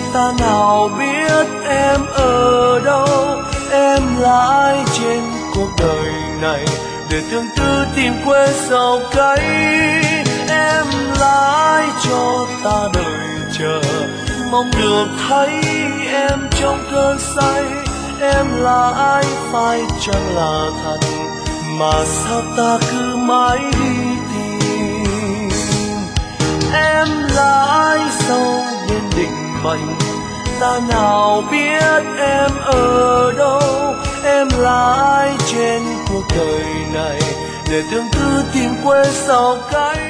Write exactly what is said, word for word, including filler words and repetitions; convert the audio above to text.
ta nào biết em ở đâu, em là ai trên cuộc đời này, để tương tư tìm quê sầu cay. Em là ai cho ta đợi chờ, mong được thấy em trong cơn say. Em là ai phải chăng là thật, mà sao ta cứ mãi đi tìm. Em là ai sâu bên định mệnh, ta nào biết em ở đâu. Em là ai trên cuộc đời này, để tương tư tìm quê sầu cay.